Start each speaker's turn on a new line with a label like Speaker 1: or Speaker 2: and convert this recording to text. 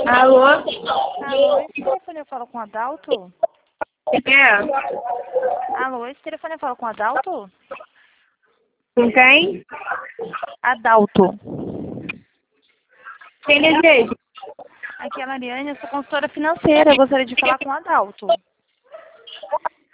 Speaker 1: Alô?
Speaker 2: Alô, esse telefone eu falo com o Adalto? Alô, esse telefone eu falo com o Adalto?
Speaker 1: Com quem?
Speaker 2: Adalto.
Speaker 1: Quem deseja?
Speaker 2: Aqui é a Mariane, eu sou consultora financeira. Eu gostaria de falar com o Adalto.